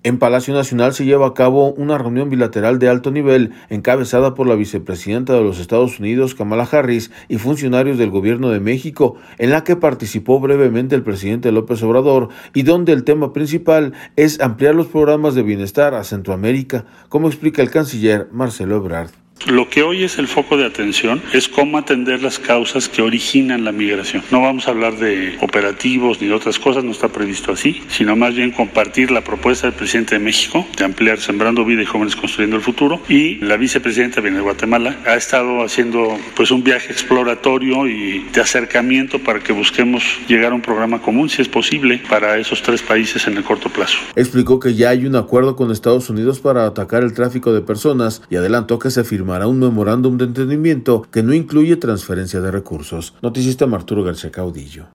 En Palacio Nacional se lleva a cabo una reunión bilateral de alto nivel encabezada por la vicepresidenta de los Estados Unidos, Kamala Harris, y funcionarios del Gobierno de México, en la que participó brevemente el presidente López Obrador y donde el tema principal es ampliar los programas de bienestar a Centroamérica, como explica el canciller Marcelo Ebrard. Lo que hoy es el foco de atención es cómo atender las causas que originan la migración. No vamos a hablar de operativos ni de otras cosas, no está previsto así, sino más bien compartir la propuesta del presidente de México de ampliar Sembrando Vida y Jóvenes Construyendo el Futuro, y la vicepresidenta viene de Guatemala, ha estado haciendo un viaje exploratorio y de acercamiento para que busquemos llegar a un programa común, si es posible, para esos 3 países en el corto plazo. Explicó que ya hay un acuerdo con Estados Unidos para atacar el tráfico de personas y adelantó que se firmará un memorándum de entendimiento que no incluye transferencia de recursos. Noticista Arturo García Caudillo.